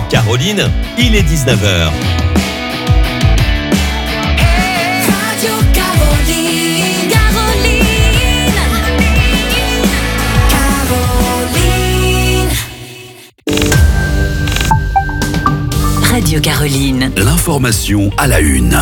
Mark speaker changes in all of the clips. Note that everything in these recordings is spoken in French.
Speaker 1: Caroline, il est 19h.
Speaker 2: Radio Caroline, Caroline.
Speaker 3: Radio Caroline.
Speaker 4: L'information à la une.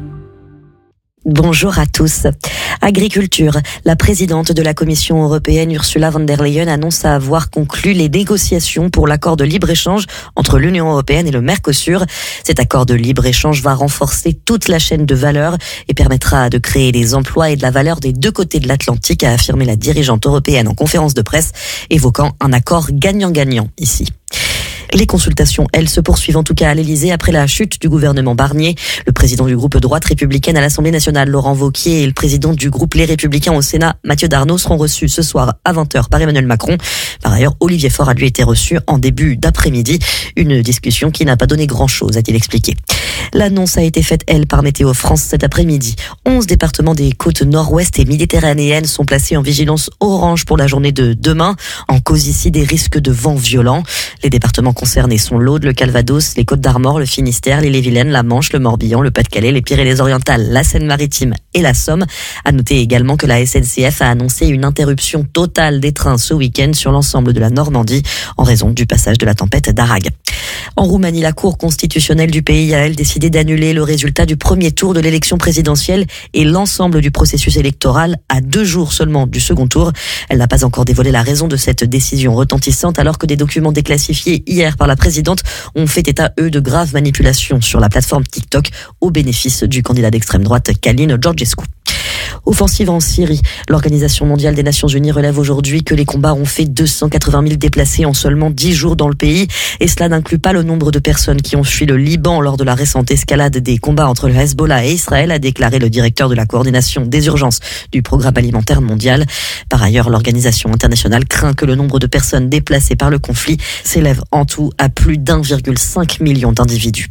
Speaker 5: Bonjour à tous. Agriculture. La présidente de la Commission européenne, Ursula von der Leyen, annonce avoir conclu les négociations pour l'accord de libre-échange entre l'Union européenne et le Mercosur. Cet accord de libre-échange va renforcer toute la chaîne de valeur et permettra de créer des emplois et de la valeur des deux côtés de l'Atlantique, a affirmé la dirigeante européenne en conférence de presse, évoquant un accord gagnant-gagnant ici. Les consultations, elles, se poursuivent en tout cas à l'Elysée après la chute du gouvernement Barnier. Le président du groupe droite républicaine à l'Assemblée nationale, Laurent Wauquiez, et le président du groupe Les Républicains au Sénat, Mathieu Darnaud, seront reçus ce soir à 20h par Emmanuel Macron. Par ailleurs, Olivier Faure a lui été reçu en début d'après-midi. Une discussion qui n'a pas donné grand-chose, a-t-il expliqué. L'annonce a été faite, elle, par Météo France cet après-midi. 11 départements des côtes nord-ouest et méditerranéennes sont placés en vigilance orange pour la journée de demain. En cause ici des risques de vent violents. Les départements concernés sont l'Aude, le Calvados, les Côtes-d'Armor, le Finistère, l'Ille-et-Vilaine, la Manche, le Morbihan, le Pas-de-Calais, les Pyrénées-Orientales, la Seine-Maritime et la Somme. À noter également que la SNCF a annoncé une interruption totale des trains ce week-end sur l'ensemble de la Normandie en raison du passage de la tempête Darag. En Roumanie, la Cour constitutionnelle du pays a, elle, décidé d'annuler le résultat du premier tour de l'élection présidentielle et l'ensemble du processus électoral à 2 jours seulement du second tour. Elle n'a pas encore dévoilé la raison de cette décision retentissante, alors que des documents déclassifiés hier par la présidente ont fait état, eux, de graves manipulations sur la plateforme TikTok au bénéfice du candidat d'extrême droite Călin Georgescu. Offensive en Syrie. L'Organisation mondiale des Nations Unies relève aujourd'hui que les combats ont fait 280 000 déplacés en seulement 10 jours dans le pays. Et cela n'inclut pas le nombre de personnes qui ont fui le Liban lors de la récente escalade des combats entre le Hezbollah et Israël, a déclaré le directeur de la coordination des urgences du Programme alimentaire mondial. Par ailleurs, l'organisation internationale craint que le nombre de personnes déplacées par le conflit s'élève en tout à plus d'1,5 million d'individus.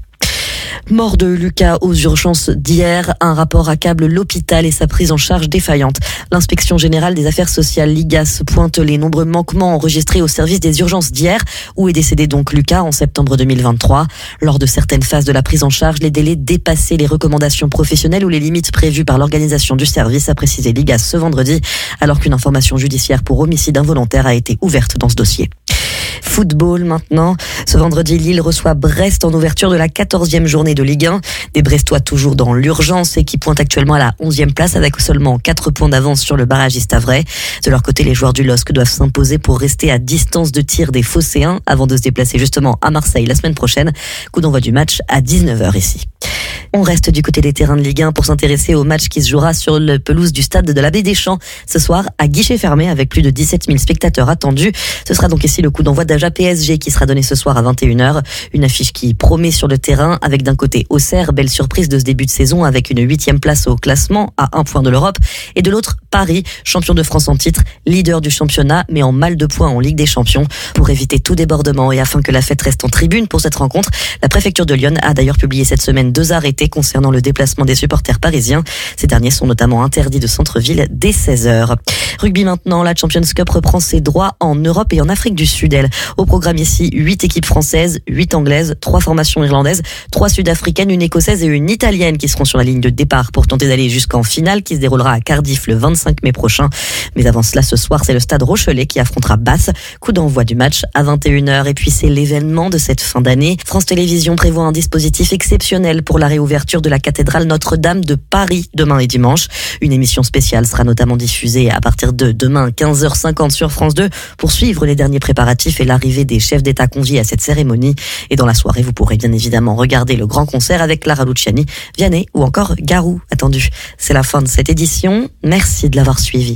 Speaker 5: Mort de Lucas aux urgences d'hier, un rapport accable l'hôpital et sa prise en charge défaillante. L'inspection générale des affaires sociales, l'IGAS, pointe les nombreux manquements enregistrés au service des urgences d'hier, où est décédé donc Lucas en septembre 2023. Lors de certaines phases de la prise en charge, les délais dépassaient les recommandations professionnelles ou les limites prévues par l'organisation du service, a précisé l'IGAS ce vendredi, alors qu'une information judiciaire pour homicide involontaire a été ouverte dans ce dossier. Football maintenant. Ce vendredi, Lille reçoit Brest en ouverture de la 14e journée de Ligue 1. Des Brestois toujours dans l'urgence et qui pointent actuellement à la 11e place avec seulement 4 points d'avance sur le barragiste Avray. De leur côté, les joueurs du LOSC doivent s'imposer pour rester à distance de tir des Phocéens avant de se déplacer justement à Marseille la semaine prochaine. Coup d'envoi du match à 19h ici. On reste du côté des terrains de Ligue 1 pour s'intéresser au match qui se jouera sur le pelouse du stade de la Baie des Champs ce soir à guichet fermé avec plus de 17 000 spectateurs attendus. Ce sera donc ici le coup d'envoi d'Aja PSG qui sera donné ce soir à 21h. Une affiche qui promet sur le terrain avec d'un côté Auxerre, belle surprise de ce début de saison avec une 8e place au classement à 1 point de l'Europe, et de l'autre Paris, champion de France en titre, leader du championnat mais en mal de points en Ligue des Champions. Pour éviter tout débordement et afin que la fête reste en tribune pour cette rencontre, la préfecture de Lyon a d'ailleurs publié cette semaine 2 arrêtés concernant le déplacement des supporters parisiens. Ces derniers sont notamment interdits de centre-ville dès 16h. Rugby maintenant, la Champions Cup reprend ses droits en Europe et en Afrique du Sud. Au programme ici, 8 équipes françaises, 8 anglaises, 3 formations irlandaises, 3 sud-africaines, une écossaise et une italienne qui seront sur la ligne de départ pour tenter d'aller jusqu'en finale qui se déroulera à Cardiff le 25 mai prochain. Mais avant cela, ce soir, c'est le Stade Rochelet qui affrontera Bath. Coup d'envoi du match à 21h. Et puis c'est l'événement de cette fin d'année. France Télévisions prévoit un dispositif exceptionnel pour la réouverture de la cathédrale Notre-Dame de Paris demain et dimanche. Une émission spéciale sera notamment diffusée à partir de demain 15h50 sur France 2 pour suivre les derniers préparatifs et l'arrivée des chefs d'État conviés à cette cérémonie. Et dans la soirée, vous pourrez bien évidemment regarder le grand concert avec Clara Luciani, Vianney ou encore Garou attendu. C'est la fin de cette édition. Merci de l'avoir suivi.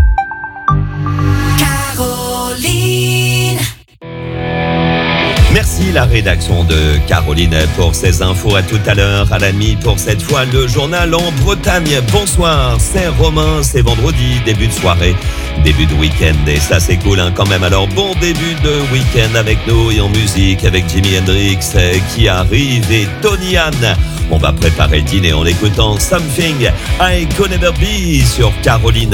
Speaker 2: Caroline.
Speaker 1: Merci la rédaction de Caroline pour ces infos. À tout à l'heure, à la nuit pour cette fois le journal en Bretagne. Bonsoir, c'est Romain, c'est vendredi, début de soirée, début de week-end et ça c'est cool quand même. Alors bon début de week-end avec nous et en musique avec Jimi Hendrix qui arrive et Tony Ann. On va préparer le dîner en écoutant Something I Could Never Be sur Caroline.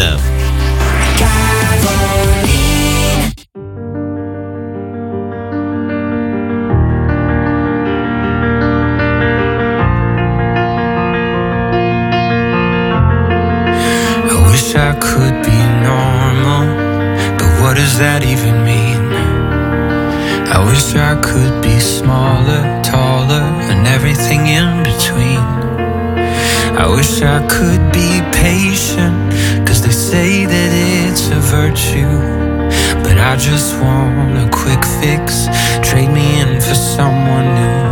Speaker 3: does that even mean? I wish I could be smaller, taller, and everything in between. I wish I could be patient, 'cause they say that it's a virtue. But I just want a quick fix, trade me in for someone new.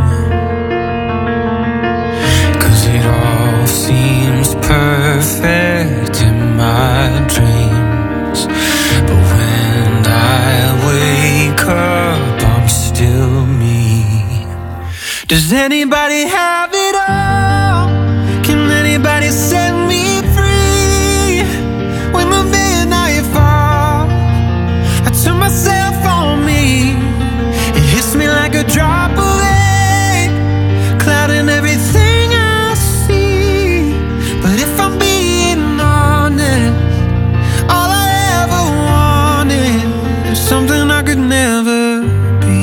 Speaker 3: 'Cause it all seems perfect in my dreams, but when I wake up, I'm still me. Does anybody have it all? Can anybody set me free? When the midnight falls, I turn myself on me. It hits me like a drop of rain, clouding everything I see. But if I'm being honest, all I ever wanted is something I could never be.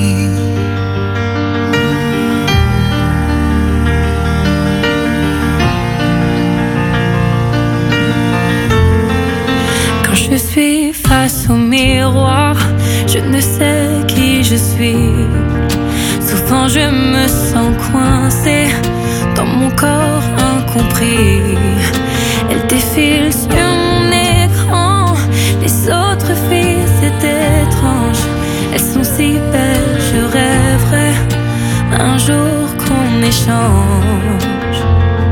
Speaker 6: Quand je suis face au miroir, je ne sais qui je suis. Souvent je me sens coincée dans mon corps incompris. Elle défile sur mon écran, les autres filles c'est étrange. Elles sont si belles, je rêverais un jour qu'on échange.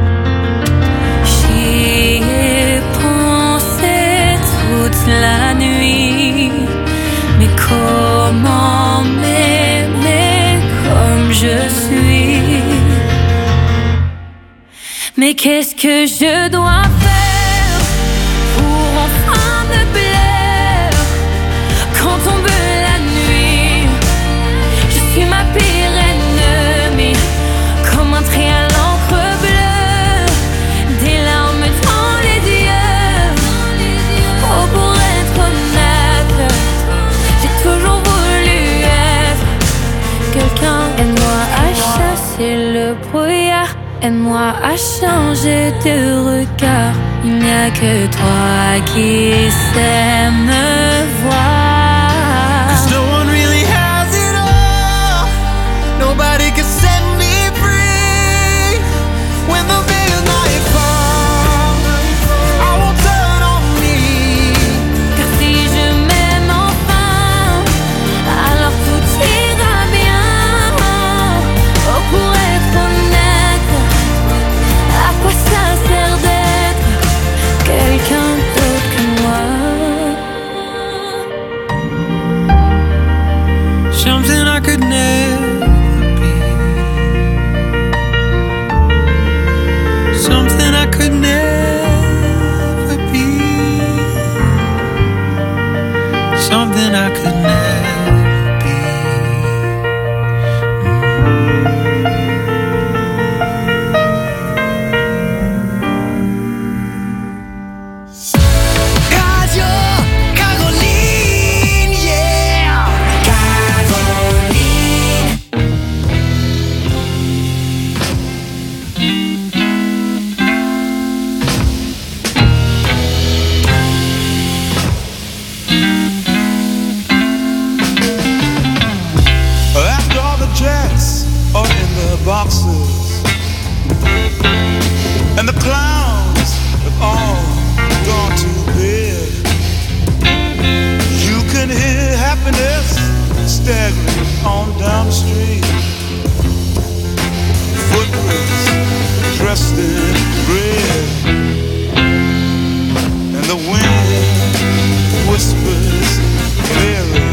Speaker 6: J'y ai pensé toute la nuit, mais comment m'aimer comme je suis? Mais qu'est-ce que je dois faire pour enfin me plaire? Quand tombe la nuit, je suis ma pire ennemie, comme un trait à l'encre bleue, des larmes dans les yeux. Oh, pour être honnête, j'ai toujours voulu être quelqu'un. Aide-moi à chasser le brouillard, aide-moi à changer de regard. Il n'y a que toi qui sais me voir.
Speaker 3: 'Cause no one really has it all. Nobody can set me free. When the midnight falls, I won't turn on me.
Speaker 6: Car si je m'aime enfin, alors tout ira bien. Oh, pour être honnête, à quoi ça sert d'être quelqu'un d'autre que moi?
Speaker 3: Something I could never be. Something I could never be. Something I could never be.
Speaker 2: Radio Caroline, yeah. Caroline.
Speaker 7: After all the jets are in the boxes, and the clowns have all gone to bed, you can hear happiness staggering on down the street. Footprints dressed in red, and the wind whispers clearly.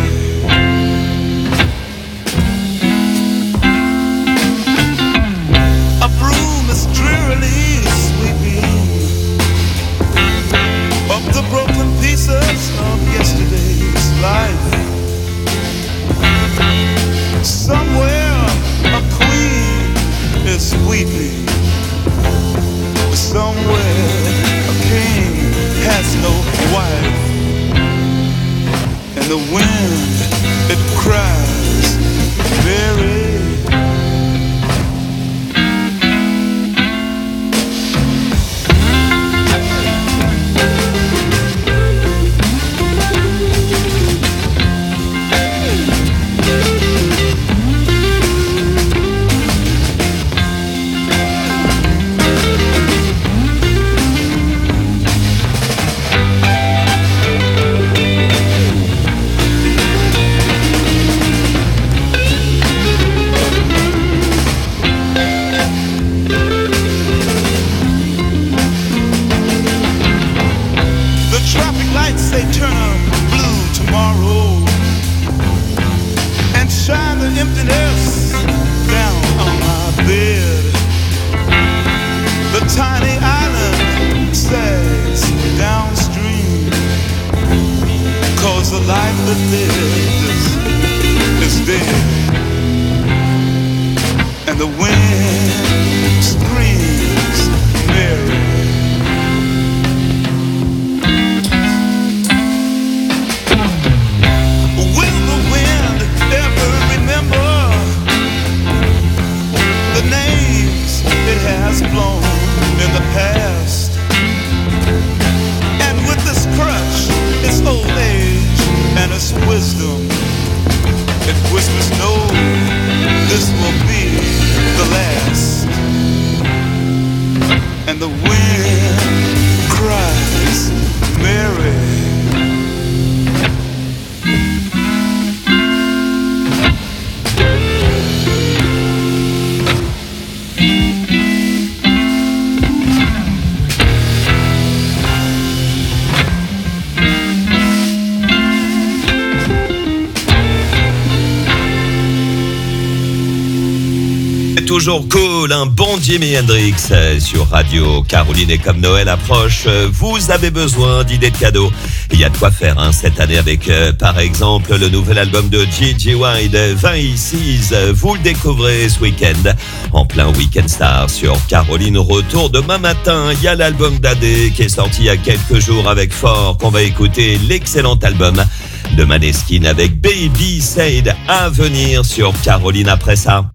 Speaker 7: A broom is drearily sweeping up the broken pieces of yesterday's life. Somewhere a queen is weeping. Somewhere a king has no wife. And the wind, it cries very. lights they turn blue tomorrow and shine the emptiness down on my bed. The tiny island sags downstream, 'cause the life that lives is dead. And the wind screams Mary. Will the wind ever remember the names it has blown in the past? And with this crush, its old age and its wisdom, it whispers, no, this will be the last. And the wind cries, Mary.
Speaker 1: Toujours cool, un bon Jimi Hendrix sur Radio Caroline. Et comme Noël approche, vous avez besoin d'idées de cadeaux. Il y a de quoi faire cette année avec, par exemple, le nouvel album de Gigi Wide, 20 Ici. Vous le découvrez ce week-end, en plein Weekend Star sur Caroline. Retour demain matin. Il y a l'album d'Adé qui est sorti il y a quelques jours avec Fort, qu'on va écouter. L'excellent album de Maneskin avec Baby Said à venir sur Caroline après ça.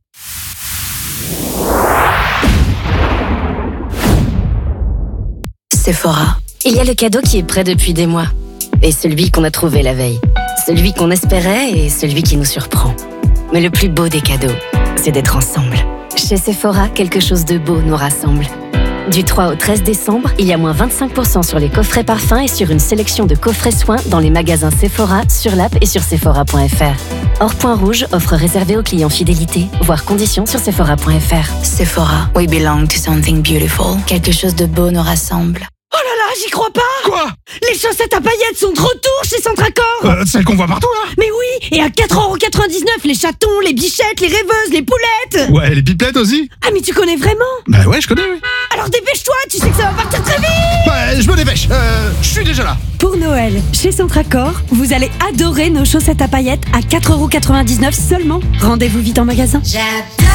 Speaker 8: Sephora. Il y a le cadeau qui est prêt depuis des mois. Et celui qu'on a trouvé la veille. Celui qu'on espérait et celui qui nous surprend. Mais le plus beau des cadeaux, c'est d'être ensemble. Chez Sephora, quelque chose de beau nous rassemble. Du 3 au 13 décembre, il y a moins 25% sur les coffrets parfums et sur une sélection de coffrets soins dans les magasins Sephora, sur l'app et sur Sephora.fr. Hors point rouge, offre réservée aux clients fidélité, voire conditions sur Sephora.fr.
Speaker 9: Sephora, we belong to something beautiful. Quelque chose de beau nous rassemble.
Speaker 2: Oh là là, j'y crois pas!
Speaker 10: Quoi?
Speaker 2: Les chaussettes à paillettes sont de retour chez Centracor!
Speaker 10: Celles qu'on voit partout, là?
Speaker 2: Mais oui! Et à 4,99€, les chatons, les bichettes, les rêveuses, les poulettes!
Speaker 10: Ouais, les pipelettes aussi?
Speaker 2: Ah, mais tu connais vraiment?
Speaker 10: Bah ouais, je connais, oui.
Speaker 2: Alors dépêche-toi, tu sais que ça va partir très vite!
Speaker 10: Ouais, je me dépêche, je suis déjà là.
Speaker 2: Pour Noël, chez Centracor, vous allez adorer nos chaussettes à paillettes à 4,99€ seulement. Rendez-vous vite en magasin.
Speaker 11: J'adore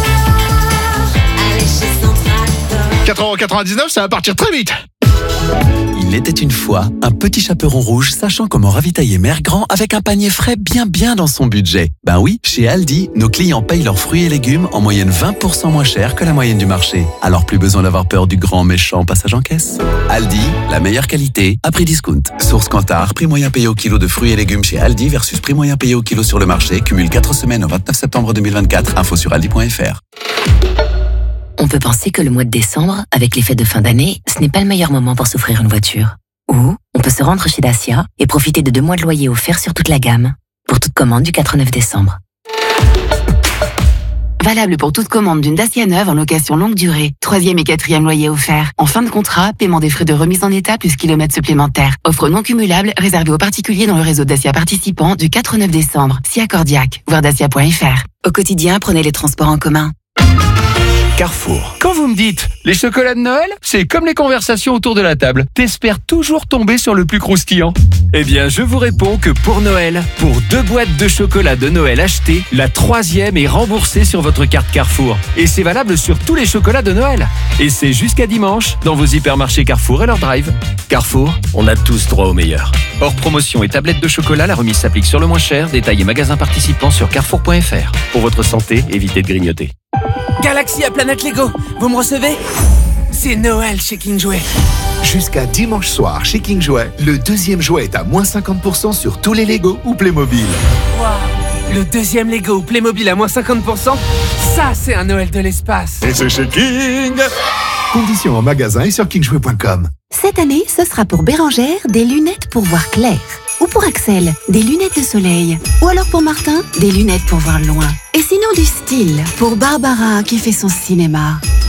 Speaker 11: aller chez Centracor.
Speaker 10: 4,99€, ça va partir très vite.
Speaker 4: Il était une fois un petit chaperon rouge sachant comment ravitailler Mère Grand avec un panier frais bien dans son budget. Ben oui, chez Aldi, nos clients payent leurs fruits et légumes en moyenne 20% moins cher que la moyenne du marché. Alors plus besoin d'avoir peur du grand méchant passage en caisse. Aldi, la meilleure qualité à prix discount. Source Kantar, prix moyen payé au kilo de fruits et légumes chez Aldi versus prix moyen payé au kilo sur le marché. Cumule 4 semaines au 29 septembre 2024. Info sur aldi.fr.
Speaker 8: On peut penser que le mois de décembre, avec les fêtes de fin d'année, ce n'est pas le meilleur moment pour s'offrir une voiture. Ou on peut se rendre chez Dacia et profiter de 2 mois de loyer offerts sur toute la gamme. Pour toute commande du 4 au 9 décembre.
Speaker 12: Valable pour toute commande d'une Dacia neuve en location longue durée. 3e et 4e loyer offert. En fin de contrat, paiement des frais de remise en état plus kilomètres supplémentaires. Offre non cumulable réservée aux particuliers dans le réseau Dacia participant du 4 au 9 décembre. Si accordiaque, voir dacia.fr. Au quotidien, prenez les transports en commun.
Speaker 13: Carrefour. Quand vous me dites les chocolats de Noël, c'est comme les conversations autour de la table. T'espères toujours tomber sur le plus croustillant. Eh bien, je vous réponds que pour Noël, pour 2 boîtes de chocolat de Noël achetées, la 3e est remboursée sur votre carte Carrefour. Et c'est valable sur tous les chocolats de Noël. Et c'est jusqu'à dimanche dans vos hypermarchés Carrefour et leur drive. Carrefour, on a tous droit au meilleur. Hors promotion et tablette de chocolat, la remise s'applique sur le moins cher. Détails et magasins participants sur carrefour.fr. Pour votre santé, évitez de grignoter.
Speaker 14: Galaxy à Planète Lego, vous me recevez? C'est Noël chez King Jouet.
Speaker 15: Jusqu'à dimanche soir chez King Jouet, le 2e jouet est à moins 50% sur tous les Lego ou Playmobil.
Speaker 14: Waouh, le 2e Lego ou Playmobil à moins 50%? Ça, c'est un Noël de l'espace.
Speaker 15: Et c'est chez King. Conditions en magasin et sur kingjouet.com.
Speaker 12: Cette année, ce sera pour Bérangère des lunettes pour voir clair. Ou pour Axel, des lunettes de soleil. Ou alors pour Martin, des lunettes pour voir loin. Et sinon du style, pour Barbara qui fait son cinéma.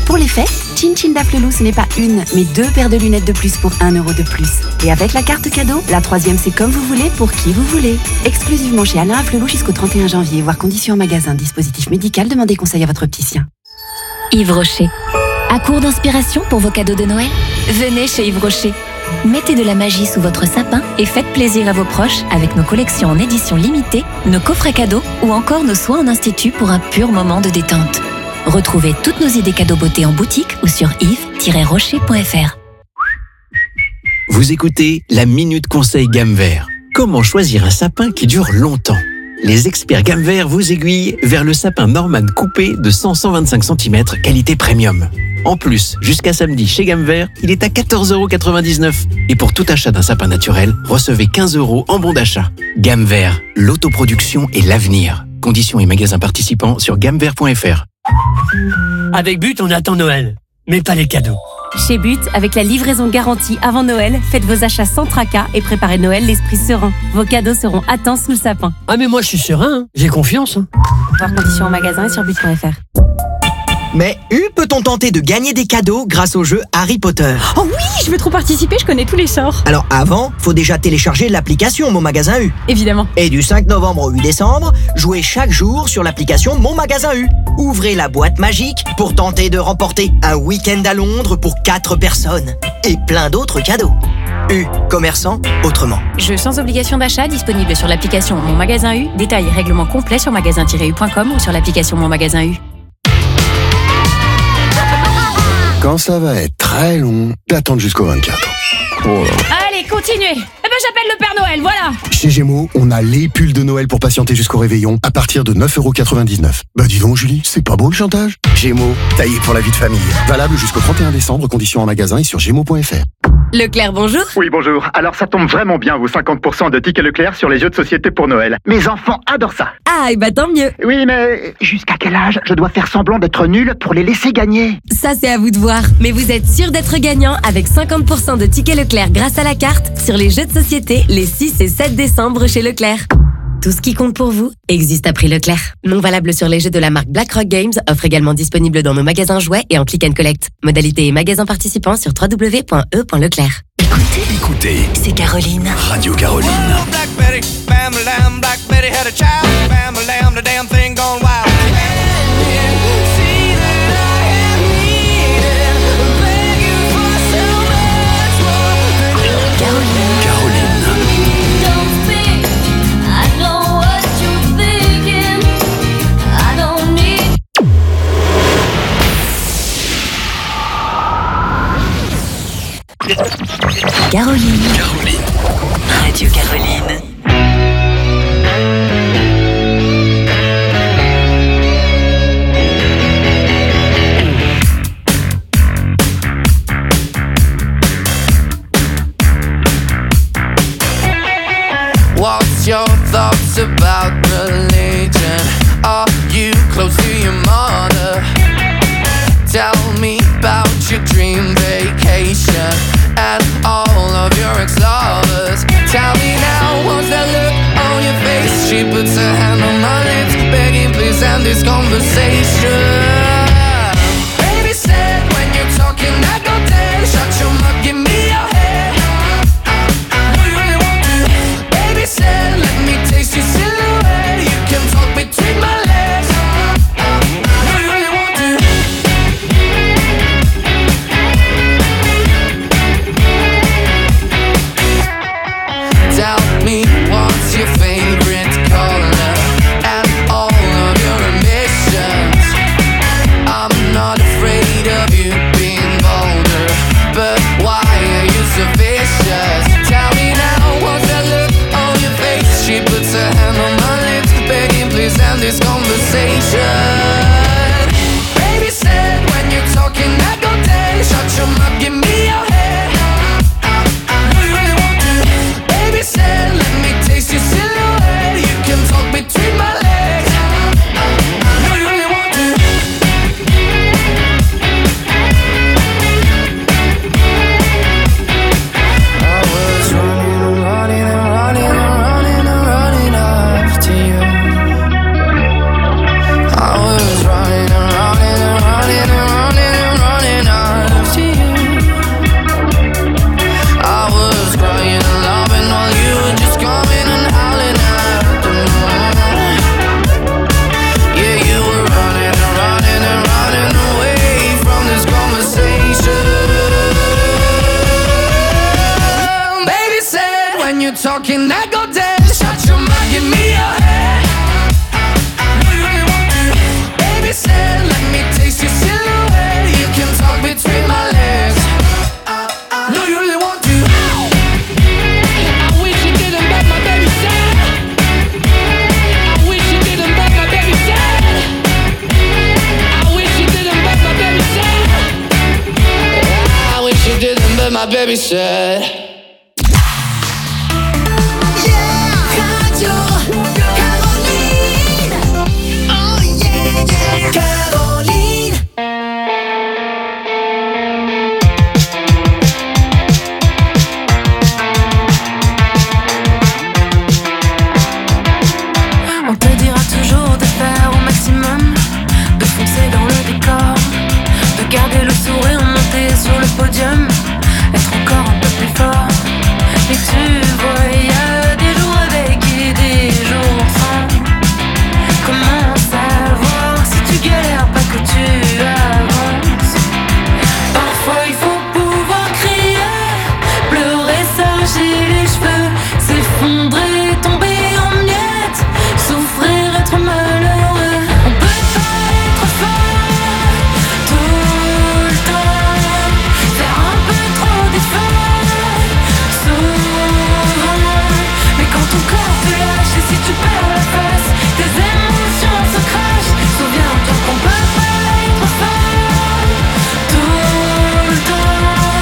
Speaker 12: Pour les fêtes, Chin Chin d'Afflelou, ce n'est pas une, mais 2 paires de lunettes de plus pour 1 euro de plus. Et avec la carte cadeau, la 3e c'est comme vous voulez, pour qui vous voulez. Exclusivement chez Alain Afflelou jusqu'au 31 janvier, voire conditions en magasin. Dispositif médical, demandez conseil à votre opticien.
Speaker 8: Yves Rocher. À court d'inspiration pour vos cadeaux de Noël? Venez chez Yves Rocher. Mettez de la magie sous votre sapin et faites plaisir à vos proches avec nos collections en édition limitée, nos coffrets cadeaux ou encore nos soins en institut pour un pur moment de détente. Retrouvez toutes nos idées cadeaux beauté en boutique ou sur yves-rocher.fr.
Speaker 16: Vous écoutez la Minute Conseil Gamme Vert. Comment choisir un sapin qui dure longtemps? Les experts Gamme Vert vous aiguillent vers le sapin Norman coupé de 100-125 cm qualité premium. En plus, jusqu'à samedi chez Gamme Vert, il est à 14,99 €. Et pour tout achat d'un sapin naturel, recevez 15 € en bon d'achat. Gamme Vert, l'autoproduction et l'avenir. Conditions et magasins participants sur gammevert.fr.
Speaker 17: Avec But, on attend Noël, mais pas les cadeaux.
Speaker 18: Chez But, avec la livraison garantie avant Noël, faites vos achats sans tracas et préparez Noël l'esprit serein. Vos cadeaux seront à temps sous le sapin.
Speaker 17: Ah mais moi je suis serein, j'ai confiance.
Speaker 18: Voir conditions en magasin et sur but.fr.
Speaker 19: Mais peut-on tenter de gagner des cadeaux grâce au jeu Harry Potter?
Speaker 2: Oh oui, je veux trop participer, je connais tous les sorts.
Speaker 19: Alors avant, faut déjà télécharger l'application Mon Magasin U.
Speaker 2: Évidemment.
Speaker 19: Et du 5 novembre au 8 décembre, jouez chaque jour sur l'application Mon Magasin U. Ouvrez la boîte magique pour tenter de remporter un week-end à Londres pour 4 personnes. Et plein d'autres cadeaux. U, commerçant autrement.
Speaker 18: Jeu sans obligation d'achat disponible sur l'application Mon Magasin U. Détails et règlements complets sur magasin-u.com ou sur l'application Mon Magasin U.
Speaker 20: Quand ça va être très long, d'attendre jusqu'au 24. Oh là.
Speaker 18: Allez, continuez. Eh ben j'appelle le Père Noël, voilà.
Speaker 20: Chez Gémeaux, on a les pulls de Noël pour patienter jusqu'au réveillon à partir de 9,99 €. Bah dis donc Julie, c'est pas beau le chantage? Gémeaux, taillé pour la vie de famille. Valable jusqu'au 31 décembre, conditions en magasin et sur gémeaux.fr.
Speaker 18: Leclerc, bonjour.
Speaker 21: Oui, bonjour. Alors ça tombe vraiment bien, vos 50% de tickets Leclerc sur les jeux de société pour Noël. Mes enfants adorent ça.
Speaker 18: Ah, et bah tant mieux.
Speaker 21: Oui, mais jusqu'à quel âge je dois faire semblant d'être nul pour les laisser gagner?
Speaker 18: Ça, c'est à vous de voir. Mais vous êtes sûr d'être gagnant avec 50% de tickets Leclerc grâce à la carte sur les jeux de société les 6 et 7 décembre chez Leclerc. Tout ce qui compte pour vous existe à prix Leclerc. Non valable sur les jeux de la marque BlackRock Games, offre également disponible dans nos magasins jouets et en click and collect. Modalité et magasins participants sur www.e.leclerc.
Speaker 22: Écoutez, c'est Caroline. Radio Caroline. Caroline. Radio Caroline.
Speaker 3: What's your thoughts about religion? Are you close to your mother? Tell me about your dream vacation and all of your ex-lovers. Tell me now, what's that look on your face? She puts her hand on my lips, begging please end this conversation. Baby said when you're talking I go dead. Shut your mouth, give me your head. What you really want to? Baby said let me taste your silhouette. You can talk between my legs. What you really want to? Tell me what's your favorite color and all of your ambition. talking, I go dead. Shut your mouth, give me your head. No, you really want to. Baby said, let me taste your silhouette. You can talk between my legs. No, you really want to. I wish you didn't, but my baby said. I wish you didn't, but my baby said. I wish you didn't, but my baby said. I wish you didn't, but my baby said.
Speaker 5: On te dira toujours de faire au maximum, de foncer dans le décor, de garder le sourire monté sur le podium, être encore un peu plus fort. Et tu vois, il y a des jours avec et des jours sans. Comment savoir si tu galères pas que tu avances? Parfois il faut pouvoir crier, pleurer, s'arracher les cheveux, s'effondrer, tomber en miettes, souffrir, être malheureux. On peut pas être fort tout le temps, faire un peu trop d'efforts souvent. Mais quand ton corps te lâche et si tu perds la face, tes émotions se crachent. Souviens-toi qu'on peut pas être fort tout le temps.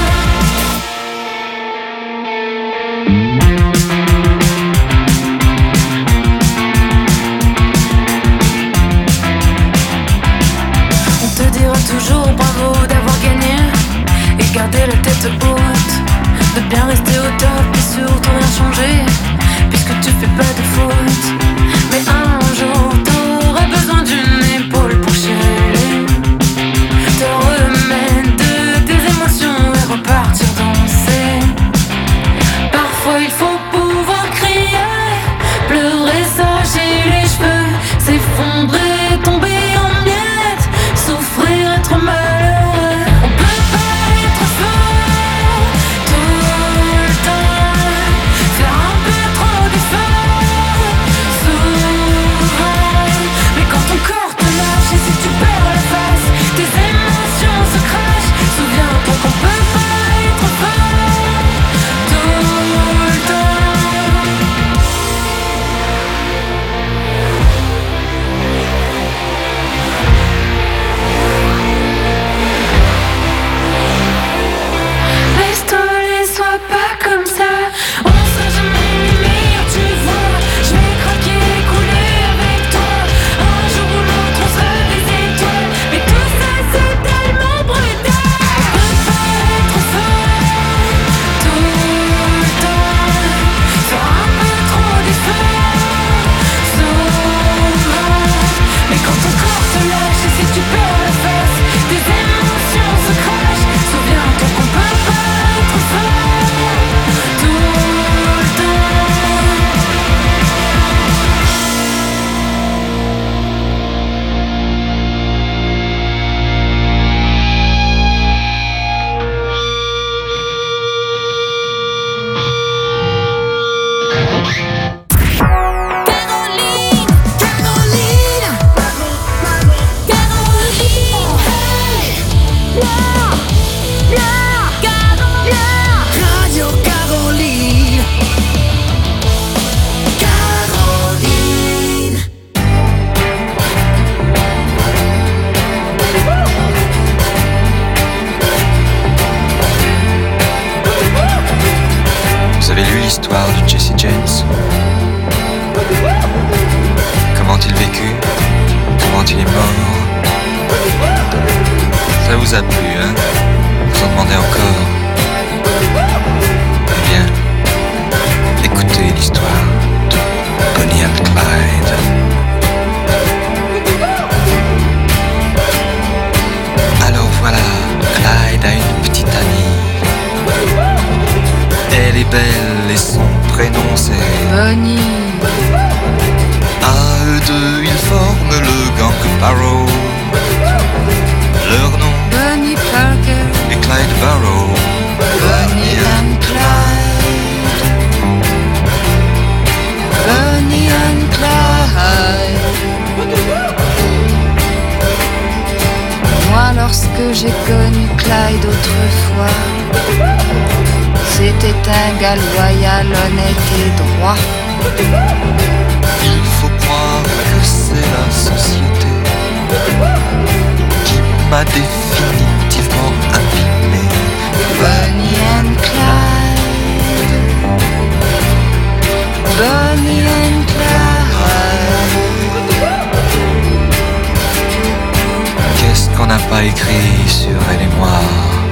Speaker 5: On te dira toujours bravo d'avoir gagné et garder la tête haute, de bien rester au top et surtout rien changer, puisque tu fais pas de faute. Mais un jour t'auras besoin d'une épaule pour chialer, te remettre de tes émotions et repartir danser. Parfois il faut pouvoir crier, pleurer, s'arracher les cheveux, s'effondrer, tomber en miettes, souffrir, être malheureux. On peut pas être fort tout le temps, faire un peu trop d'efforts souvent. Mais quand ton corps te lâche et si tu perds la face, tes émotions se crachent. Souviens-toi qu'on peut pas être fort tout le temps. Laisse-toi, sois pas comme ça. On sera jamais meilleur, tu vois. Je vais craquer, couler avec toi. Un jour ou l'autre, on sera des étoiles. Mais tout ça, c'est tellement brutal. On peut pas être fort tout le temps, faire un peu trop d'efforts souvent. Mais quand ton corps te lâche et si tu perds la face, tes émotions se crachent. Souviens-toi qu'on peut pas être fort tout le temps.
Speaker 3: Radio Caroline. Caroline.
Speaker 6: Vous avez lu l'histoire de Jesse James? Comment il vécut? Comment il est mort? Ça vous a plu, hein? Vous en demandez encore? Eh bien, écoutez l'histoire de Bonnie and Clyde. Alors voilà, Clyde a une petite amie. Elle est belle et son prénom c'est
Speaker 5: Bonnie.
Speaker 6: À eux deux, ils forment le gang Barrow. Leur nom
Speaker 5: Bonnie Parker
Speaker 6: et Clyde Barrow.
Speaker 5: Bonnie and Clyde. lorsque j'ai connu Clyde autrefois. C'était un gars loyal, honnête et droit.
Speaker 6: Il faut croire que c'est la société qui m'a définitivement abîmé.
Speaker 5: Bonnie and Clyde, Bonnie and Clyde.
Speaker 6: Qu'est-ce qu'on n'a pas écrit sur elle et moi?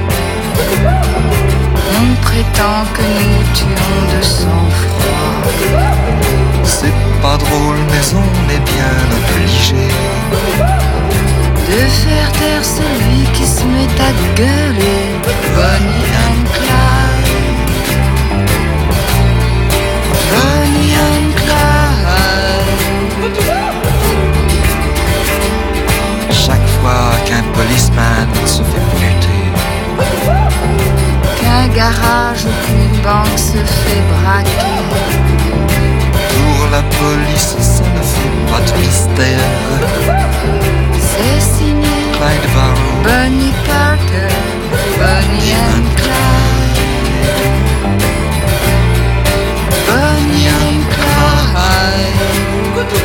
Speaker 5: On prétend que nous tuons de sang-froid.
Speaker 6: C'est pas drôle mais on est bien obligé
Speaker 5: de faire taire celui qui se met à gueuler. Bonnie and Clyde, Bonnie and Clyde.
Speaker 6: Chaque fois qu'un policeman se fait buter,
Speaker 5: qu'un garage ou qu'une banque se fait braquer,
Speaker 6: pour la police ça ne fait pas de mystère.
Speaker 5: C'est signé
Speaker 6: Clyde Barrow,
Speaker 5: Bonnie Parker, Bonnie and Clyde, Bonnie and Clyde.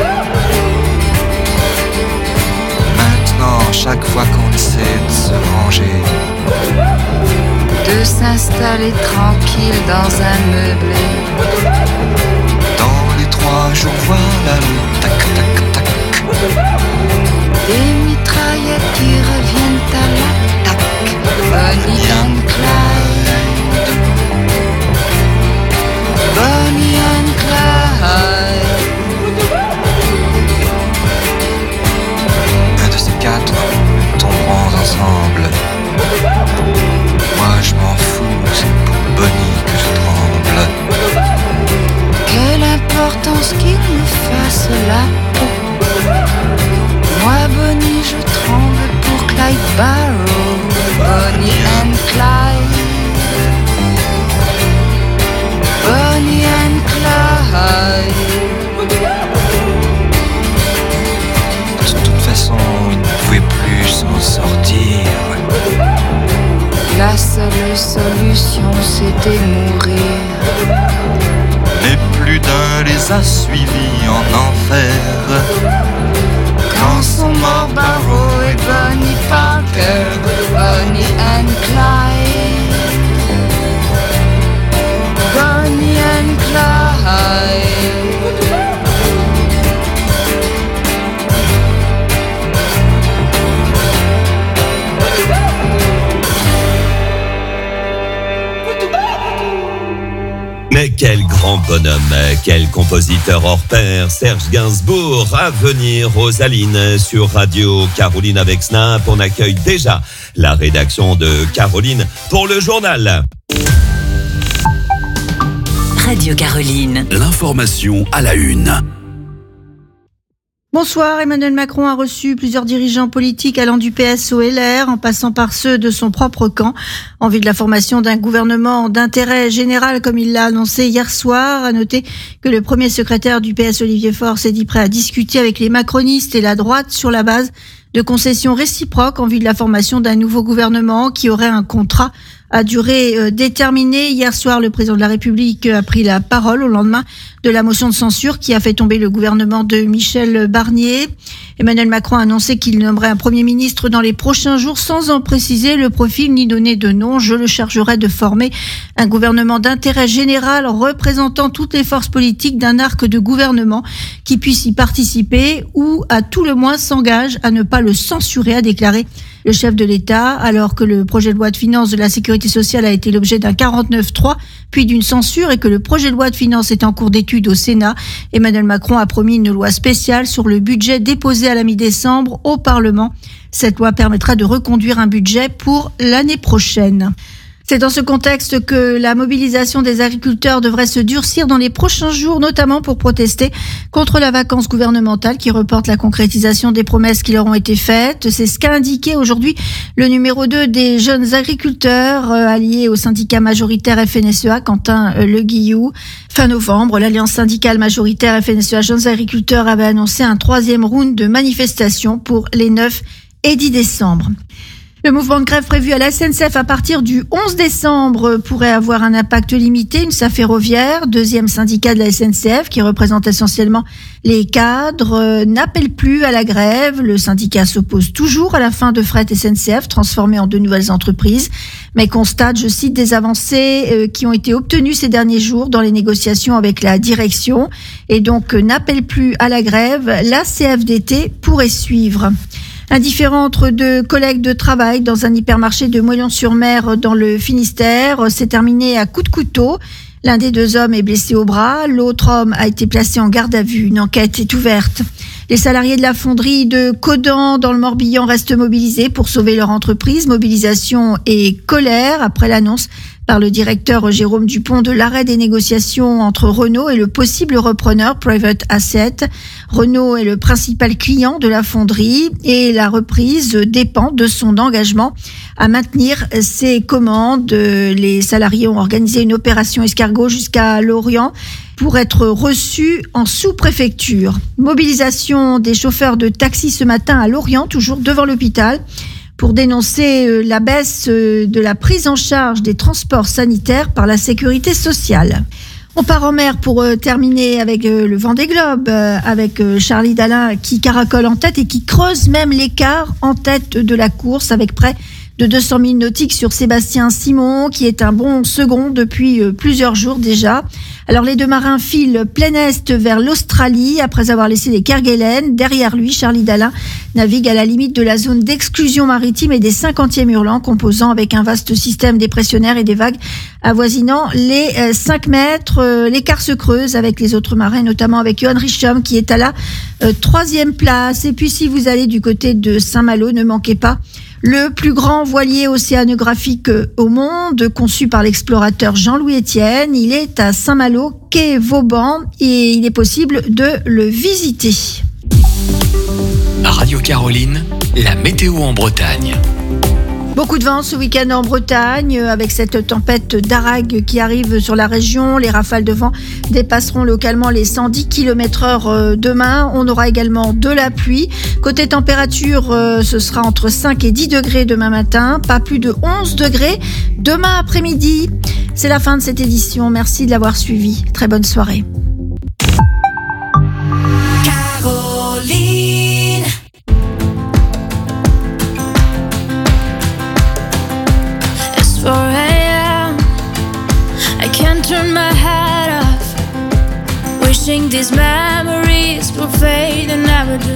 Speaker 6: Maintenant, chaque fois qu'on essaie de se ranger,
Speaker 5: de s'installer tranquille dans un meublé,
Speaker 6: dans les 3 jours, voilà le tac tac tac.
Speaker 5: Des mitraillettes qui reviennent à l'attaque. Bonnie and Clyde, Bonnie and Clyde.
Speaker 6: Un de ces 4 tomberont ensemble. Moi je m'en fous, c'est pour Bonnie que je tremble.
Speaker 5: Quelle importance qu'il nous fasse la peau. Moi Bonnie je tremble pour Clyde Barrow. Bonnie and Clyde, Bonnie and Clyde.
Speaker 6: De toute façon, il ne pouvait plus s'en sortir.
Speaker 5: La seule solution c'était mourir.
Speaker 6: Mais plus d'un les a suivis en enfer.
Speaker 5: Quand sont morts Barrow et Bonnie Parker, Bonnie and Clyde, Bonnie and Clyde.
Speaker 1: Mais quel grand bonhomme, quel compositeur hors pair, Serge Gainsbourg, à venir Rosaline sur Radio Caroline avec Snap. On accueille déjà la rédaction de Caroline pour le journal.
Speaker 22: Radio Caroline. L'information à la une.
Speaker 7: Bonsoir, Emmanuel Macron a reçu plusieurs dirigeants politiques allant du PS au LR, en passant par ceux de son propre camp, en vue de la formation d'un gouvernement d'intérêt général, comme il l'a annoncé hier soir. À noter que le premier secrétaire du PS, Olivier Faure, s'est dit prêt à discuter avec les macronistes et la droite sur la base de concessions réciproques en vue de la formation d'un nouveau gouvernement qui aurait un contrat à durée déterminée. Hier soir, le président de la République a pris la parole au lendemain de la motion de censure qui a fait tomber le gouvernement de Michel Barnier. Emmanuel Macron a annoncé qu'il nommerait un Premier ministre dans les prochains jours sans en préciser le profil ni donner de nom. Je le chargerai de former un gouvernement d'intérêt général représentant toutes les forces politiques d'un arc de gouvernement qui puisse y participer ou à tout le moins s'engage à ne pas le censurer, a déclaré le chef de l'État, alors que le projet de loi de finances de la Sécurité sociale a été l'objet d'un 49.3, puis d'une censure et que le projet de loi de finances est en cours d'étude au Sénat. Emmanuel Macron a promis une loi spéciale sur le budget déposé à la mi-décembre au Parlement. Cette loi permettra de reconduire un budget pour l'année prochaine. C'est dans ce contexte que la mobilisation des agriculteurs devrait se durcir dans les prochains jours, notamment pour protester contre la vacance gouvernementale qui reporte la concrétisation des promesses qui leur ont été faites. C'est ce qu'a indiqué aujourd'hui le numéro 2 des jeunes agriculteurs alliés au syndicat majoritaire FNSEA, Quentin Le Guillou. Fin novembre, l'alliance syndicale majoritaire FNSEA Jeunes Agriculteurs avait annoncé un 3e round de manifestations pour les 9 et 10 décembre. Le mouvement de grève prévu à la SNCF à partir du 11 décembre pourrait avoir un impact limité. UNSA Ferroviaire, deuxième syndicat de la SNCF qui représente essentiellement les cadres, n'appelle plus à la grève. Le syndicat s'oppose toujours à la fin de Fret SNCF, transformée en 2 nouvelles entreprises, mais constate, je cite, des avancées qui ont été obtenues ces derniers jours dans les négociations avec la direction et donc n'appelle plus à la grève. La CFDT pourrait suivre. Un différend entre 2 collègues de travail dans un hypermarché de Moillon-sur-Mer dans le Finistère s'est terminé à coups de couteau. L'un des 2 hommes est blessé au bras, l'autre homme a été placé en garde à vue. Une enquête est ouverte. Les salariés de la fonderie de Caudan dans le Morbihan restent mobilisés pour sauver leur entreprise. Mobilisation et colère après l'annonce par le directeur Jérôme Dupont de l'arrêt des négociations entre Renault et le possible repreneur Private Asset. Renault est le principal client de la fonderie et la reprise dépend de son engagement à maintenir ses commandes. Les salariés ont organisé une opération escargot jusqu'à Lorient pour être reçus en sous-préfecture. Mobilisation des chauffeurs de taxi ce matin à Lorient, toujours devant l'hôpital, pour dénoncer la baisse de la prise en charge des transports sanitaires par la sécurité sociale. On part en mer pour terminer avec le Vendée Globe, avec Charlie Dalin qui caracole en tête et qui creuse même l'écart en tête de la course avec près de 200 000 nautiques sur Sébastien Simon, qui est un bon second depuis plusieurs jours déjà. Alors les 2 marins filent plein est vers l'Australie après avoir laissé les Kerguelen. Derrière lui, Charlie Dalin navigue à la limite de la zone d'exclusion maritime et des 50e hurlants, composant avec un vaste système dépressionnaire et des vagues avoisinant les 5 mètres. L'écart se creuse avec les autres marins, notamment avec Johan Richomme qui est à la 3e place. Et puis si vous allez du côté de Saint-Malo, ne manquez pas le plus grand voilier océanographique au monde, conçu par l'explorateur Jean-Louis Etienne. Il est à Saint-Malo, quai Vauban, et il est possible de le visiter.
Speaker 22: Radio Caroline, la météo en Bretagne.
Speaker 7: Beaucoup de vent ce week-end en Bretagne avec cette tempête d'Arag qui arrive sur la région. Les rafales de vent dépasseront localement les 110 km/h demain. On aura également de la pluie. Côté température, ce sera entre 5 et 10 degrés demain matin, pas plus de 11 degrés demain après-midi. C'est la fin de cette édition. Merci de l'avoir suivi. Très bonne soirée.
Speaker 5: Turn my head off, wishing these memories will fade and never do.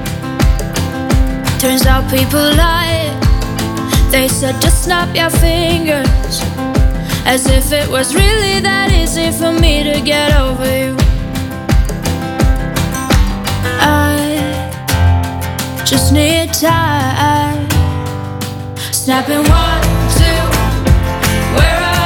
Speaker 5: Turns out people lie. They said just snap your fingers, as if it was really that easy for me to get over you. I just need time. Snapping 1, 2. Where are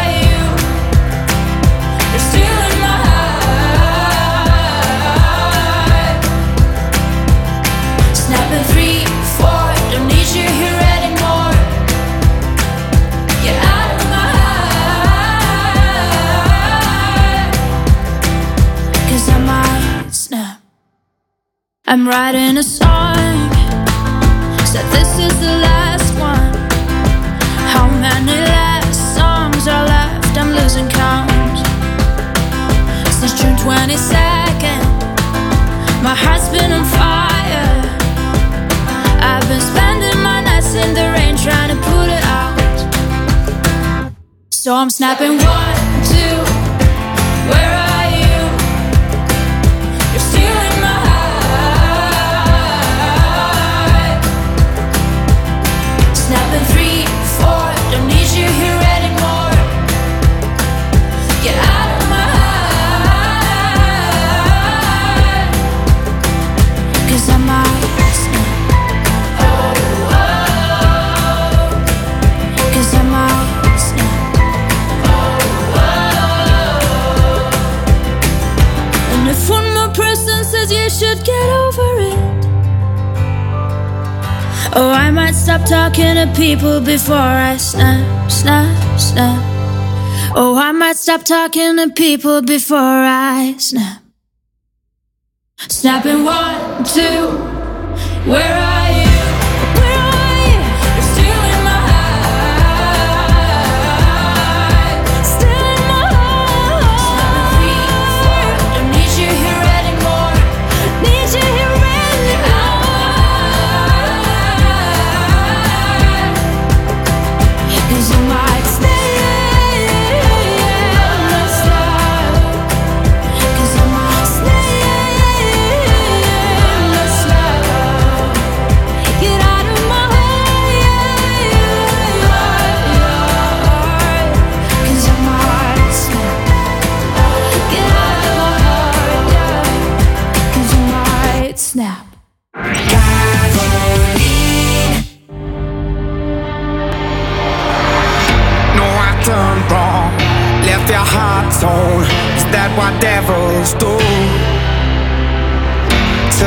Speaker 5: I'm writing a song, said this is the last one. How many last songs are left? I'm losing count. Since June 22nd, my heart's been on fire. I've been spending my nights in the rain trying to put it out. So I'm snapping 1, 2. Where are you? You're stealing my heart. Snapping 3, 4. Don't need you here anymore. Get out of my heart. 'Cause I might snap. Oh, oh. 'Cause I might snap. And if one more person says you should get over it, oh, I might stop talking to people before I snap, snap, snap. Oh, I might stop talking to people before I snap. Snapping 1, 2. Where are you? Where are you? You're stealing my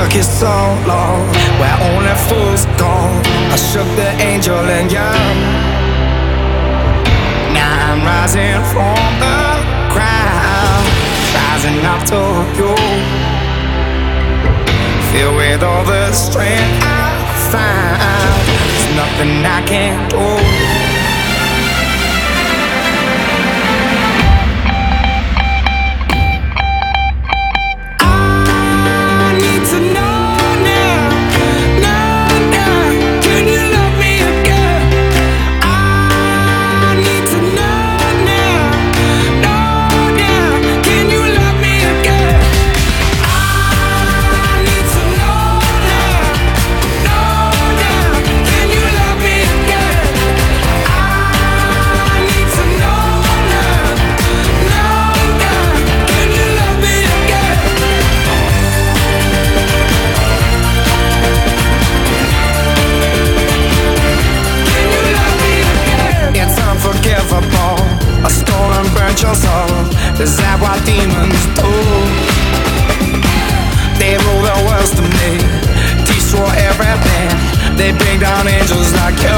Speaker 3: took it so long, where only fools go. I shook the angel and young. Now I'm rising from the ground, rising up to you. Filled with all the strength I found, there's nothing I can't do. A stolen burnt your soul. Is that what demons do? They rule the world to me, destroy everything. They bring down angels like you.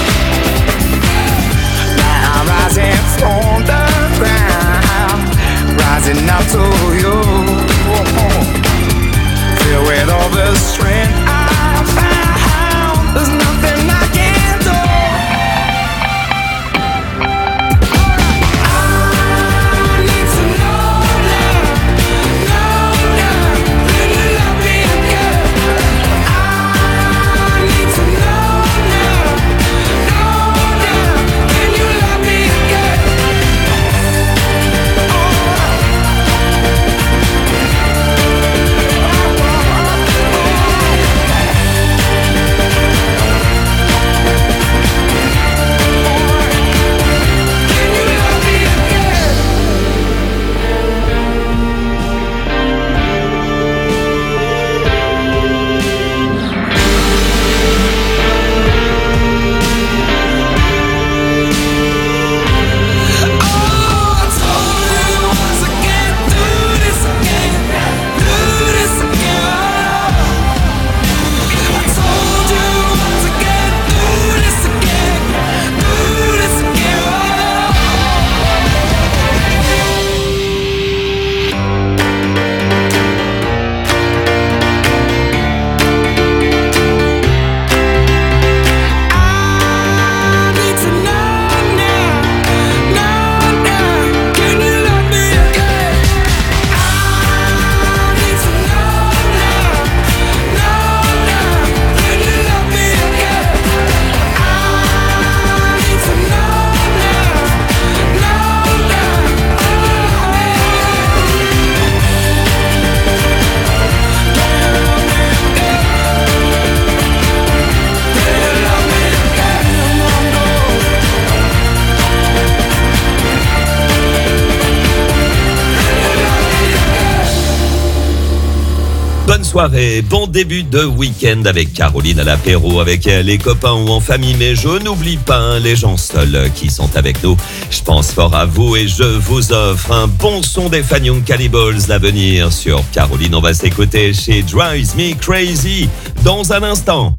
Speaker 3: Now I'm rising from the ground, rising up to you. Filled with all the strength I found, there's nothing I can't do.
Speaker 1: Bonne soirée, bon début de week-end avec Caroline à l'apéro, avec les copains ou en famille, mais je n'oublie pas les gens seuls qui sont avec nous. Je pense fort à vous et je vous offre un bon son des Fanion Cannibals à venir sur Caroline. On va s'écouter chez Drives Me Crazy dans un instant.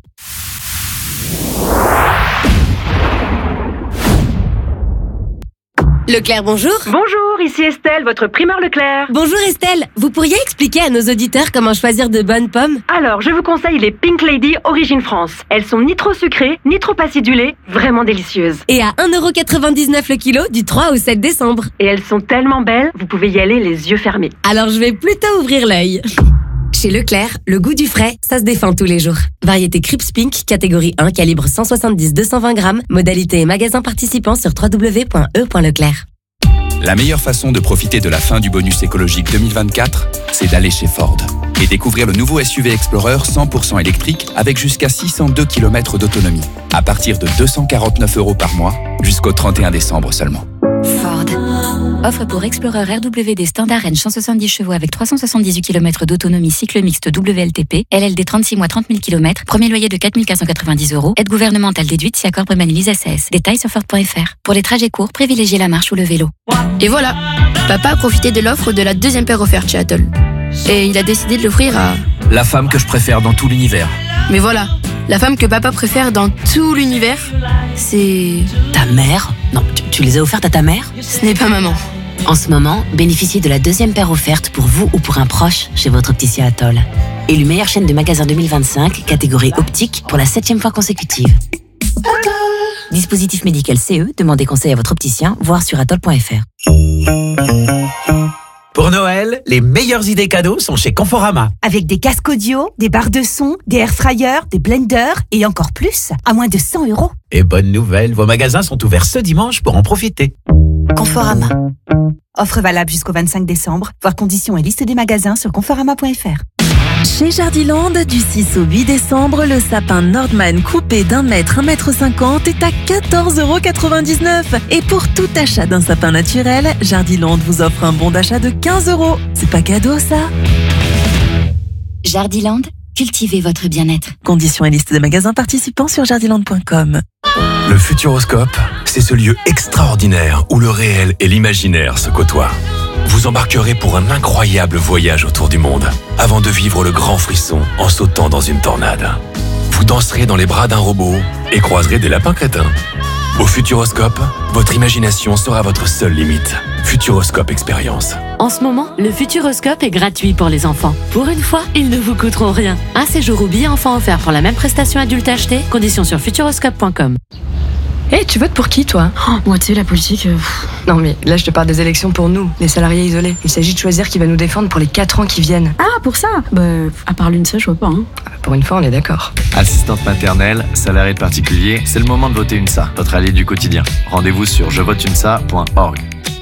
Speaker 18: Leclerc, bonjour.
Speaker 9: Bonjour, ici Estelle, votre primeur Leclerc.
Speaker 18: Bonjour Estelle, vous pourriez expliquer à nos auditeurs comment choisir de bonnes pommes?
Speaker 9: Alors, je vous conseille les Pink Lady Origine France. Elles sont ni trop sucrées, ni trop acidulées, vraiment délicieuses.
Speaker 18: Et à 1,99€ le kilo du 3 au 7 décembre.
Speaker 9: Et elles sont tellement belles, vous pouvez y aller les yeux fermés.
Speaker 18: Alors je vais plutôt ouvrir l'œil. Chez Leclerc, le goût du frais, ça se défend tous les jours. Variété Crips Pink, catégorie 1, calibre 170-220 grammes. Modalité et magasin participant sur www.e.leclerc.
Speaker 11: La meilleure façon de profiter de la fin du bonus écologique 2024, c'est d'aller chez Ford et découvrir le nouveau SUV Explorer 100% électrique avec jusqu'à 602 km d'autonomie, à partir de 249€ par mois, jusqu'au 31 décembre seulement.
Speaker 23: Ford. Offre pour Explorer RWD Standard Range 170 chevaux avec 378 km d'autonomie, cycle mixte WLTP, LLD 36 mois 30 000 km, premier loyer de 4 490€, aide gouvernementale déduite si accord Bremen-Lise SAS. Détails sur Ford.fr. Pour les trajets courts, privilégiez la marche ou le vélo.
Speaker 24: Et voilà, papa a profité de l'offre de la deuxième paire offerte chez Atoll. Et il a décidé de l'offrir à
Speaker 4: la femme que je préfère dans tout l'univers.
Speaker 10: Mais voilà, la femme que papa préfère dans tout l'univers, c'est...
Speaker 13: Ta mère? Non, tu les as offertes à ta mère?
Speaker 10: Ce n'est pas maman.
Speaker 13: En ce moment, bénéficiez de la deuxième paire offerte pour vous ou pour un proche chez votre opticien Atoll. Élu meilleure chaîne de magasins 2025, catégorie optique, pour la 7e fois consécutive. Dispositif médical CE, demandez conseil à votre opticien, voire sur atoll.fr.
Speaker 24: Pour Noël, les meilleures idées cadeaux sont chez Conforama.
Speaker 2: Avec des casques audio, des barres de son, des airfryers, des blenders et encore plus, à moins de 100 €.
Speaker 24: Et bonne nouvelle, vos magasins sont ouverts ce dimanche pour en profiter.
Speaker 2: Conforama. Offre valable jusqu'au 25 décembre. Voir conditions et liste des magasins sur conforama.fr.
Speaker 25: Chez Jardiland, du 6 au 8 décembre, le sapin Nordman coupé d'1 mètre, 1,50 m est à 14,99 €. Et pour tout achat d'un sapin naturel, Jardiland vous offre un bon d'achat de 15 €. C'est pas cadeau, ça?
Speaker 23: Jardiland, cultivez votre bien-être.
Speaker 25: Conditions et liste des magasins participants sur jardiland.com.
Speaker 26: Le Futuroscope, c'est ce lieu extraordinaire où le réel et l'imaginaire se côtoient. Vous embarquerez pour un incroyable voyage autour du monde, avant de vivre le grand frisson en sautant dans une tornade. Vous danserez dans les bras d'un robot et croiserez des lapins crétins. Au Futuroscope, votre imagination sera votre seule limite. Futuroscope Expérience.
Speaker 18: En ce moment, le Futuroscope est gratuit pour les enfants. Pour une fois, ils ne vous coûteront rien. Un séjour ou billet enfant offert pour la même prestation adulte achetée. Conditions sur futuroscope.com.
Speaker 10: Hey, tu votes pour qui, toi? Moi, tu sais, la politique... Non, mais là, je te parle des élections pour nous, les salariés isolés. Il s'agit de choisir qui va nous défendre pour les 4 ans qui viennent.
Speaker 27: Ah, pour ça? Bah, à part l'UNSA, je vois pas, hein.
Speaker 10: Pour une fois, on est d'accord.
Speaker 28: Assistante maternelle, salarié de particulier, c'est le moment de voter UNSA, votre allié du quotidien. Rendez-vous sur jevoteuNSA.org.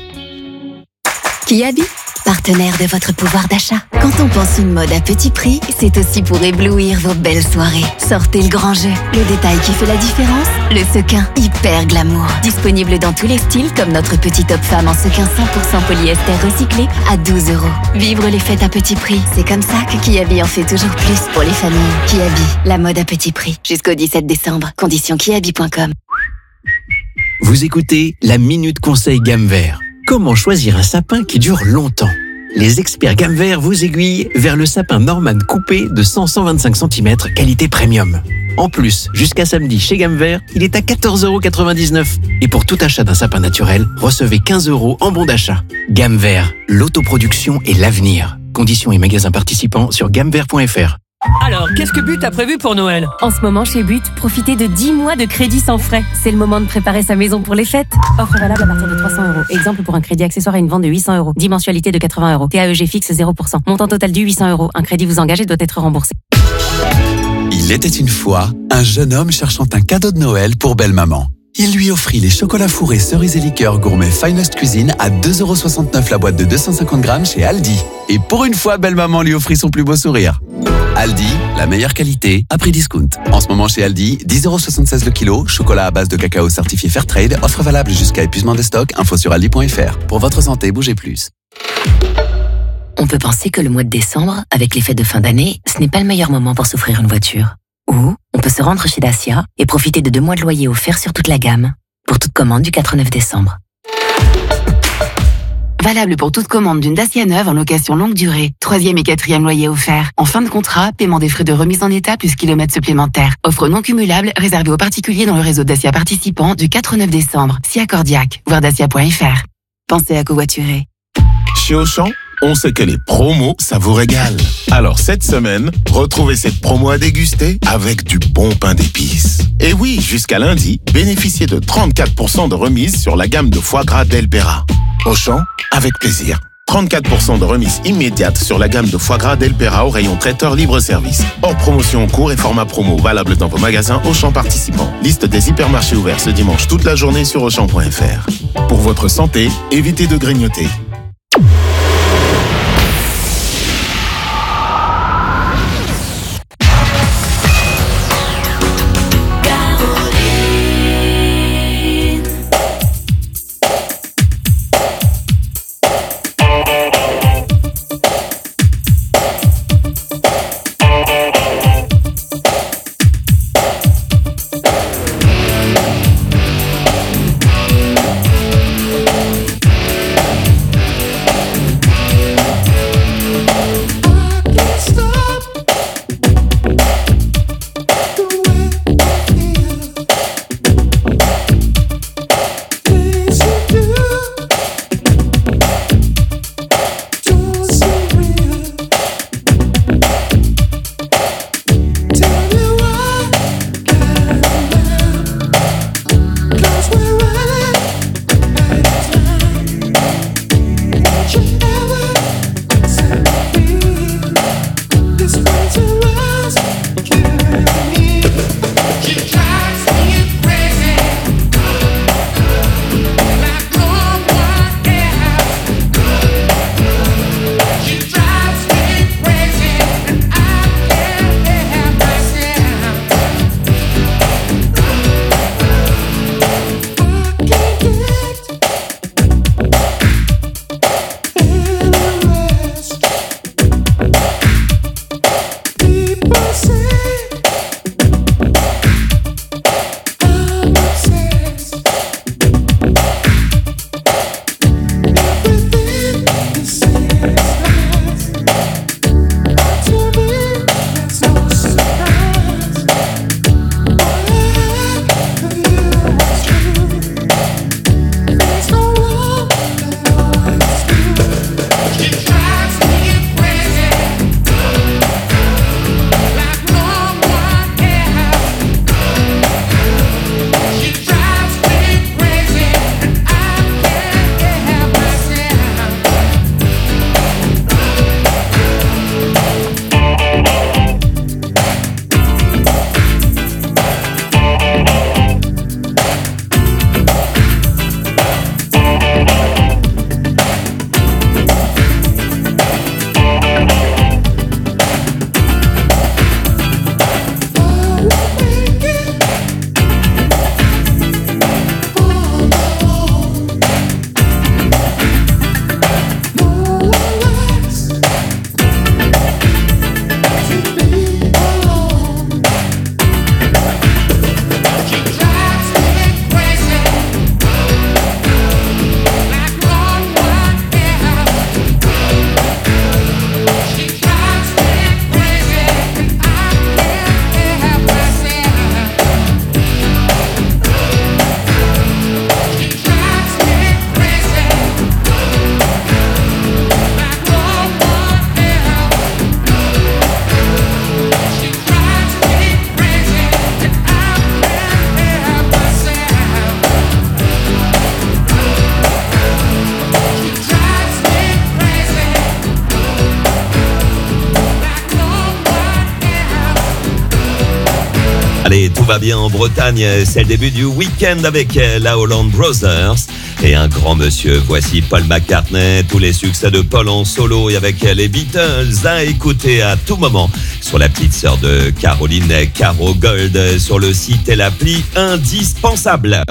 Speaker 23: Kiabi, partenaire de votre pouvoir d'achat. Quand on pense une mode à petit prix, c'est aussi pour éblouir vos belles soirées. Sortez le grand jeu, le détail qui fait la différence, le sequin hyper glamour. Disponible dans tous les styles comme notre petit top femme en sequin 100% polyester recyclé à 12 €. Vivre les fêtes à petit prix, c'est comme ça que Kiabi en fait toujours plus pour les familles. Kiabi, la mode à petit prix. Jusqu'au 17 décembre. Conditions kiabi.com.
Speaker 16: Vous écoutez la Minute Conseil Gamme Vert. Comment choisir un sapin qui dure longtemps? Les experts Gamme Vert vous aiguillent vers le sapin Norman coupé de 100-125 cm qualité premium. En plus, jusqu'à samedi chez Gamme Vert, il est à 14,99 €. Et pour tout achat d'un sapin naturel, recevez 15 € en bon d'achat. Gamme Vert, l'autoproduction et l'avenir. Conditions et magasins participants sur gammevert.fr.
Speaker 17: Alors, qu'est-ce que But a prévu pour Noël?
Speaker 18: En ce moment, chez But, profitez de 10 mois de crédit sans frais. C'est le moment de préparer sa maison pour les fêtes. Offre valable à partir de 300 €. Exemple pour un crédit accessoire à une vente de 800 €. 10 mensualités de 80 €. TAEG fixe 0%. Montant total du 800 €. Un crédit vous engagé doit être remboursé.
Speaker 29: Il était une fois un jeune homme cherchant un cadeau de Noël pour belle-maman. Il lui offrit les chocolats fourrés cerises et liqueurs gourmet Finest Cuisine à 2,69 € la boîte de 250 grammes chez Aldi. Et pour une fois, belle-maman lui offrit son plus beau sourire. Aldi, la meilleure qualité à prix discount. En ce moment chez Aldi, 10,76 € le kilo, chocolat à base de cacao certifié Fairtrade, offre valable jusqu'à épuisement des stocks, info sur aldi.fr. Pour votre santé, bougez plus.
Speaker 13: On peut penser que le mois de décembre, avec les fêtes de fin d'année, ce n'est pas le meilleur moment pour s'offrir une voiture. Ou on peut se rendre chez Dacia et profiter de 2 mois de loyer offerts sur toute la gamme. Pour toute commande du 4 au 9 décembre.
Speaker 12: Valable pour toute commande d'une Dacia neuve en location longue durée. 3e et 4e loyer offert. En fin de contrat, paiement des frais de remise en état plus kilomètres supplémentaires. Offre non cumulable réservée aux particuliers dans le réseau Dacia participant du 4 au 9 décembre. Si accordiaque, voir dacia.fr. Pensez à covoiturer.
Speaker 30: Chez Auchan, on sait que les promos, ça vous régale. Alors cette semaine, retrouvez cette promo à déguster avec du bon pain d'épices. Et oui, jusqu'à lundi, bénéficiez de 34% de remise sur la gamme de foie gras Del Pera. Auchan, avec plaisir. 34% de remise immédiate sur la gamme de foie gras Del Pera au rayon traiteur libre-service. Hors promotion en cours et format promo valable dans vos magasins Auchan participants. Liste des hypermarchés ouverts ce dimanche toute la journée sur Auchan.fr. Pour votre santé, évitez de grignoter.
Speaker 1: Allez, tout va bien en Bretagne, c'est le début du week-end avec la Holland Brothers et un grand monsieur. Voici Paul McCartney, tous les succès de Paul en solo et avec les Beatles à écouter à tout moment sur la petite sœur de Caroline, Caro Gold, sur le site et l'appli indispensable.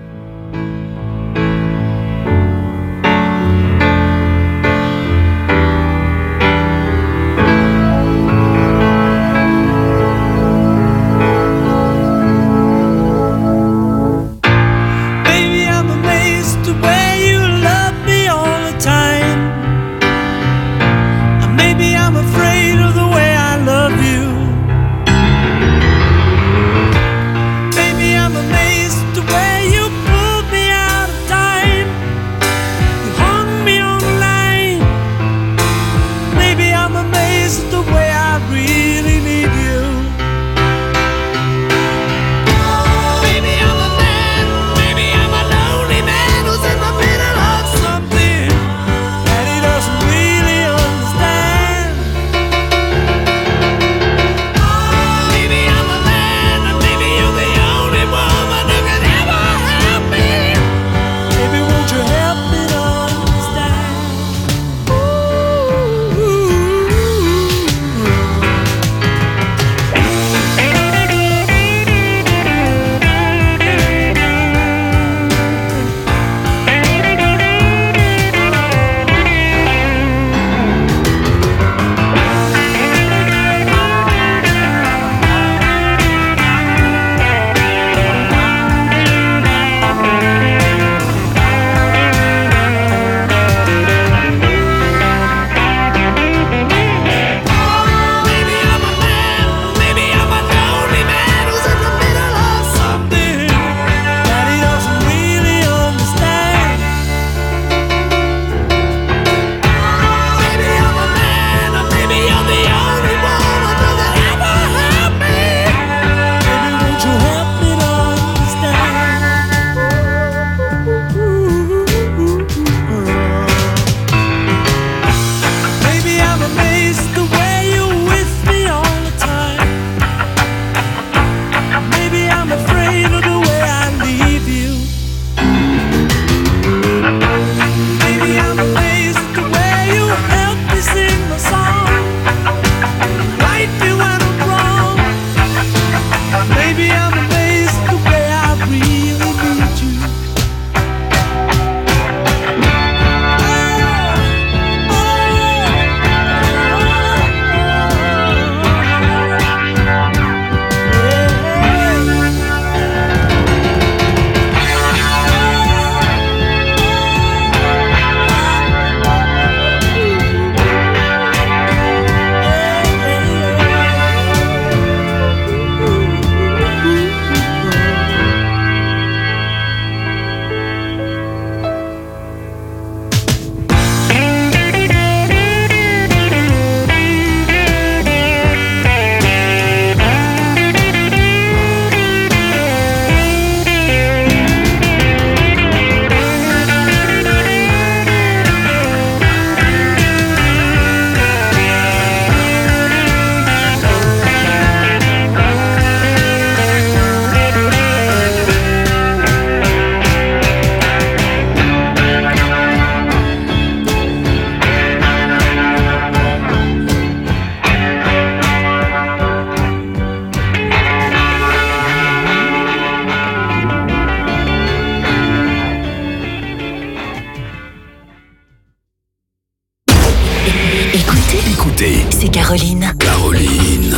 Speaker 13: Écoutez, c'est Caroline.
Speaker 26: Caroline.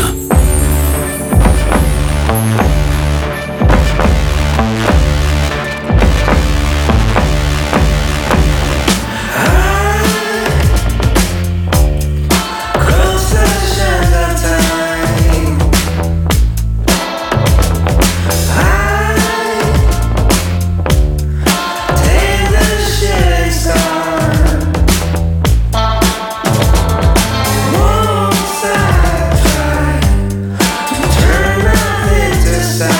Speaker 3: Side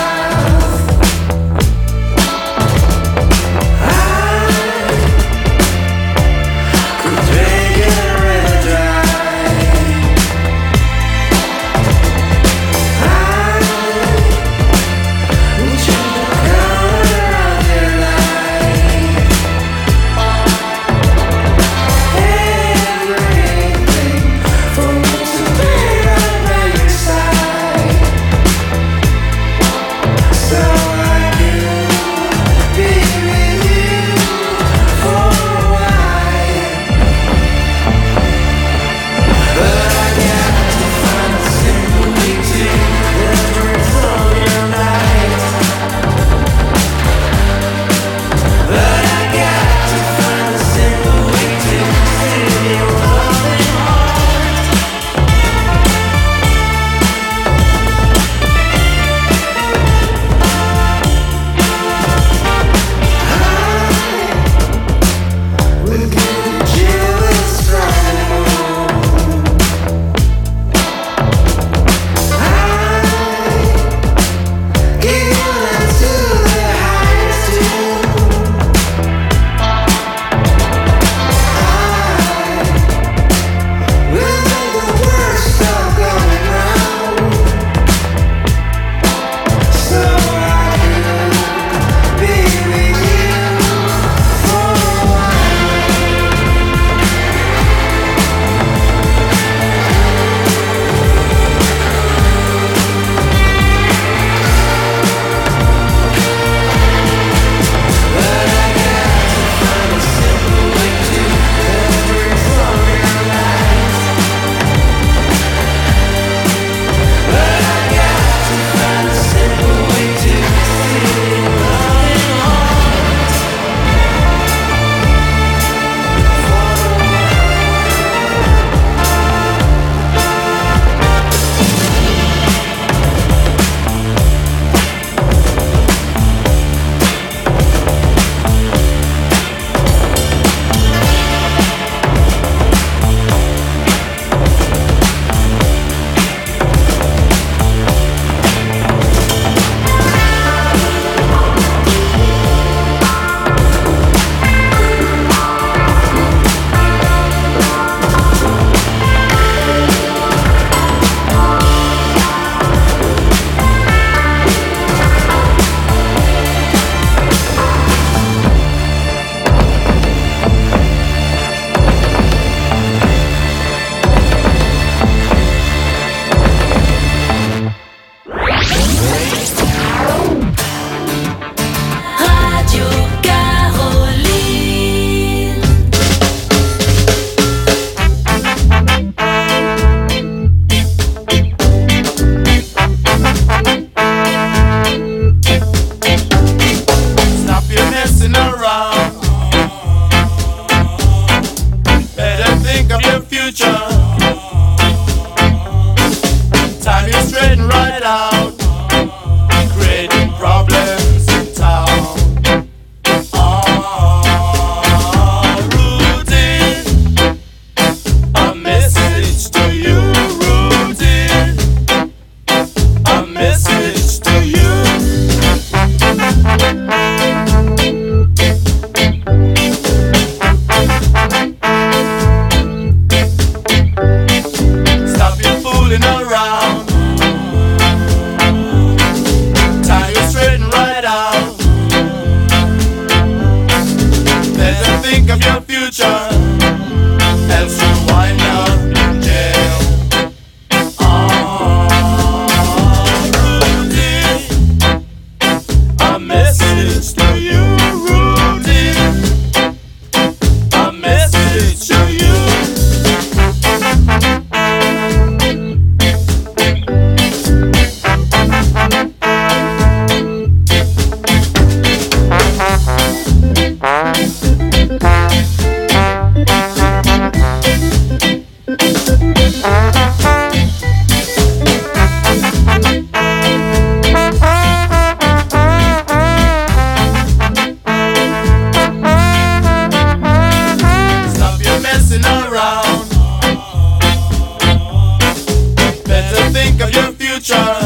Speaker 5: future.